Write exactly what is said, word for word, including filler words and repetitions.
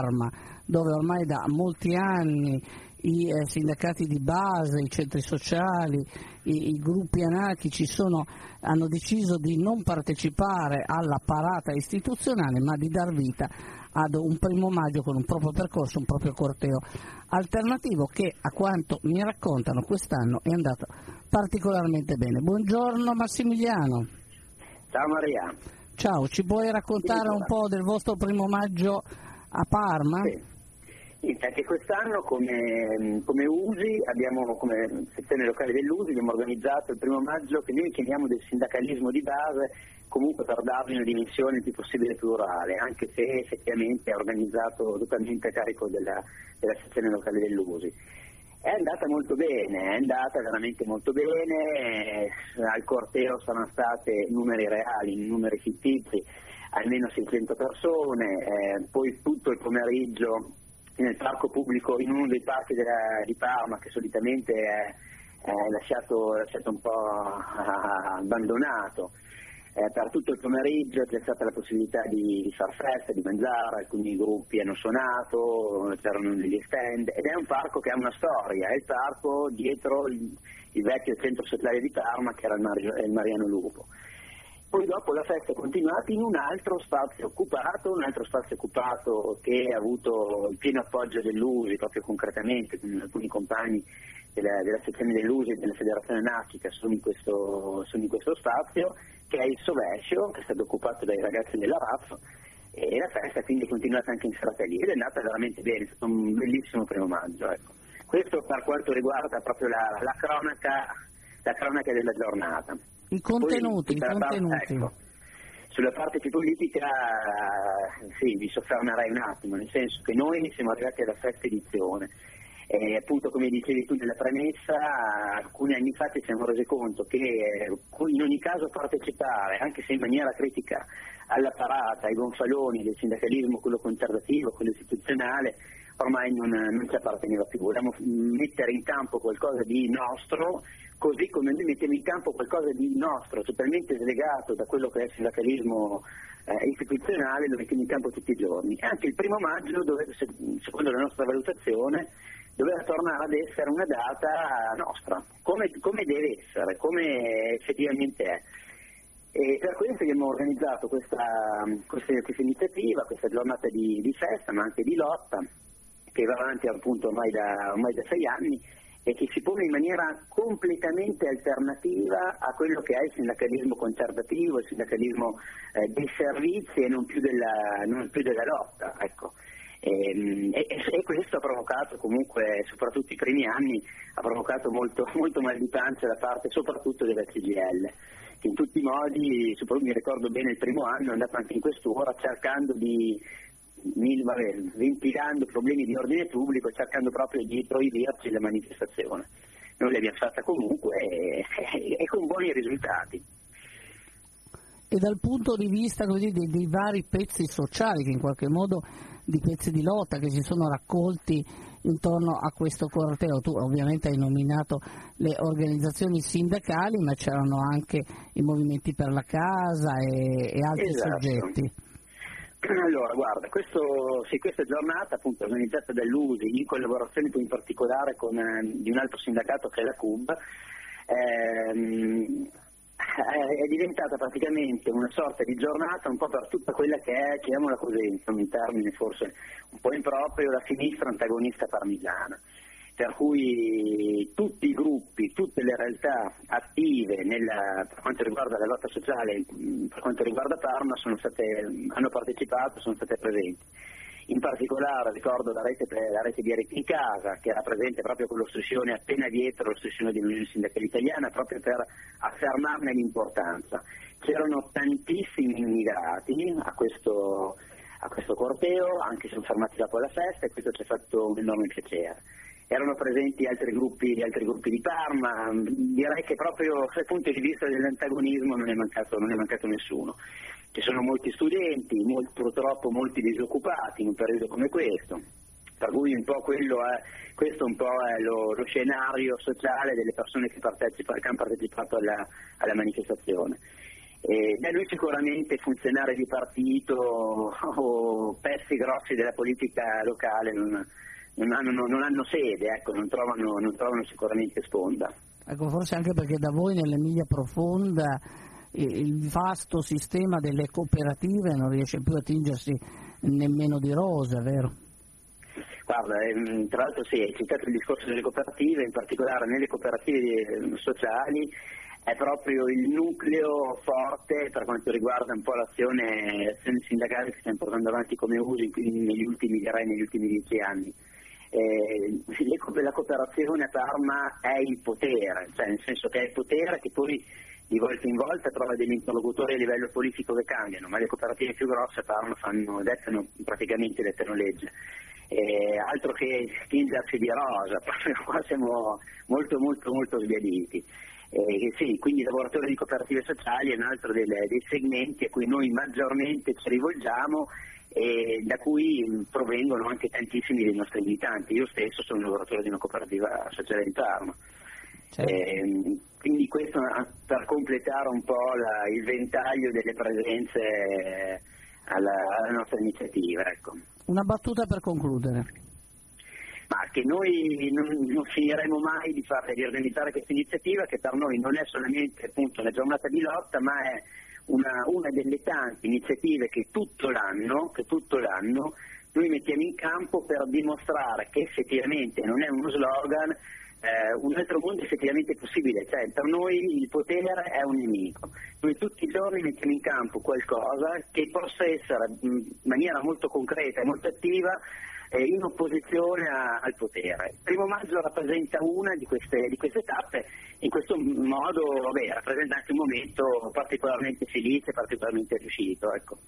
Parma, dove ormai da molti anni i eh, sindacati di base, i centri sociali, i, i gruppi anarchici sono, hanno deciso di non partecipare alla parata istituzionale, ma di dar vita ad un primo maggio con un proprio percorso, un proprio corteo alternativo che, a quanto mi raccontano, quest'anno è andato particolarmente bene. Buongiorno Massimiliano. Ciao Maria. Ciao, ci puoi raccontare un po' del vostro primo maggio a Parma? Sì. Anche quest'anno, come, come U S I, abbiamo, come sezione locale dell'U S I, abbiamo organizzato il primo maggio che noi chiamiamo del sindacalismo di base, comunque per dargli una dimensione il più possibile plurale, anche se effettivamente è organizzato totalmente a carico della, della sezione locale dell'U S I. È andata molto bene, è andata veramente molto bene, al corteo sono state numeri reali, numeri fittizi, almeno seicento persone, eh, poi tutto il pomeriggio nel parco pubblico, in uno dei parchi della, di Parma, che solitamente è, è lasciato, lasciato un po' abbandonato. Eh, per tutto il pomeriggio c'è stata la possibilità di, di far festa, di mangiare, alcuni gruppi hanno suonato, c'erano degli stand, ed è un parco che ha una storia, è il parco dietro il, il vecchio centro sociale di Parma, che era il, Mar- il Mariano Lupo. Poi dopo la festa è continuata in un altro spazio occupato, un altro spazio occupato che ha avuto il pieno appoggio dell'U S I, proprio concretamente, con alcuni compagni della, della sezione dell'U S I e della Federazione Anarchica sono in questo, sono in questo spazio, che è il Sovescio, che è stato occupato dai ragazzi della R A F, e la festa quindi è continuata anche in serata lì, ed è andata veramente bene, è stato un bellissimo primo maggio. Ecco. Questo per quanto riguarda proprio la, la, cronaca, la cronaca della giornata. I contenuti, Poi, i contenuti. Ecco, sulla parte più politica, sì, vi soffermerei un attimo, nel senso che noi siamo arrivati alla sesta edizione. E appunto, come dicevi tu nella premessa, alcuni anni fa ci siamo resi conto che in ogni caso partecipare, anche se in maniera critica, alla parata, ai gonfaloni del sindacalismo, quello conservativo, quello istituzionale, ormai non, non ci apparteneva più. Volevamo mettere in campo qualcosa di nostro, così come noi mettiamo in campo qualcosa di nostro, totalmente slegato da quello che è il sindacalismo eh, istituzionale, lo mettiamo in campo tutti i giorni. E anche il primo maggio, dove, secondo la nostra valutazione, doveva tornare ad essere una data nostra, come, come deve essere, come effettivamente è. E per questo abbiamo organizzato questa, questa, questa iniziativa, questa giornata di, di festa, ma anche di lotta, che va avanti appunto ormai da, ormai da sei anni, e che si pone in maniera completamente alternativa a quello che è il sindacalismo conservativo, il sindacalismo eh, dei servizi e non più della, non più della lotta. Ecco. E, e, e questo ha provocato comunque, soprattutto i primi anni, ha provocato molto, molto mal di pancia da parte soprattutto della C G I L, che in tutti i modi, mi ricordo bene il primo anno, è andato anche in quest'ora cercando di, ventilando problemi di ordine pubblico, cercando proprio di proibirci la manifestazione. Noi l'abbiamo fatta comunque e, e con buoni risultati. E dal punto di vista così dei, dei vari pezzi sociali, che in qualche modo, di pezzi di lotta che si sono raccolti intorno a questo corteo, tu ovviamente hai nominato le organizzazioni sindacali, ma c'erano anche i movimenti per la casa e, e altri esatto. soggetti. Allora, guarda, questo, sì, questa giornata appunto organizzata dall'U S I in collaborazione in particolare con eh, di un altro sindacato che è la C U B, ehm, è diventata praticamente una sorta di giornata un po' per tutta quella che è, chiamiamola così, un termine forse un po' improprio, la sinistra antagonista parmigiana. Per cui tutti i gruppi, tutte le realtà attive nella, per quanto riguarda la lotta sociale, per quanto riguarda Parma, sono state, hanno partecipato, sono state presenti. In particolare ricordo la rete, la rete di Rete in Casa, che era presente proprio con l'ossessione appena dietro l'ossessione dell'Unione Sindacale Italiana, proprio per affermarne l'importanza. C'erano tantissimi immigrati a questo, a questo corteo, anche se sono fermati dopo la festa, e questo ci ha fatto un enorme piacere. Erano presenti altri gruppi, altri gruppi di Parma, direi che proprio dal punto di vista dell'antagonismo non è mancato, non è mancato nessuno. Ci sono molti studenti, molti, purtroppo molti disoccupati in un periodo come questo, per cui un po' quello è, questo un po' è lo, lo scenario sociale delle persone che, partecipano, che hanno partecipato alla, alla manifestazione. Eh, da lui sicuramente funzionari di partito o pezzi grossi della politica locale non, non, hanno, non hanno sede, ecco, non, trovano, non trovano sicuramente sponda. Ecco, forse anche perché da voi nell'Emilia Profonda il vasto sistema delle cooperative non riesce più a tingersi nemmeno di rosa, vero? Guarda, ehm, tra l'altro sì, hai citato il discorso delle cooperative, in particolare nelle cooperative sociali è proprio il nucleo forte per quanto riguarda un po' l'azione, l'azione sindacale che stiamo portando avanti come usi negli ultimi, direi, negli ultimi dieci anni. Eh, la cooperazione a Parma è il potere, cioè nel senso che è il potere che poi di volta in volta trova degli interlocutori a livello politico che cambiano, ma le cooperative più grosse a Parma fanno, dettano praticamente dettano legge. Eh, altro che tingersi di rosa, proprio qua siamo molto molto molto sbiaditi. Eh, sì, quindi i lavoratori di cooperative sociali è un altro dei, dei segmenti a cui noi maggiormente ci rivolgiamo e da cui provengono anche tantissimi dei nostri militanti. Io stesso sono un lavoratore di una cooperativa sociale di Parma. Certo. Eh, quindi questo per completare un po' la, il ventaglio delle presenze alla, alla nostra iniziativa. Ecco. Una battuta per concludere. Ma che noi non, non finiremo mai di, fare, di organizzare questa iniziativa, che per noi non è solamente appunto una giornata di lotta, ma è una, una delle tante iniziative che tutto l'anno, che tutto l'anno noi mettiamo in campo per dimostrare che effettivamente non è uno slogan, eh, un altro mondo effettivamente è possibile, cioè per noi il potere è un nemico. Noi tutti i giorni mettiamo in campo qualcosa che possa essere in maniera molto concreta e molto attiva eh, in opposizione a, al potere. Il primo maggio rappresenta una di queste, di queste tappe, in questo modo vabbè, rappresenta anche un momento particolarmente felice, particolarmente riuscito. Ecco.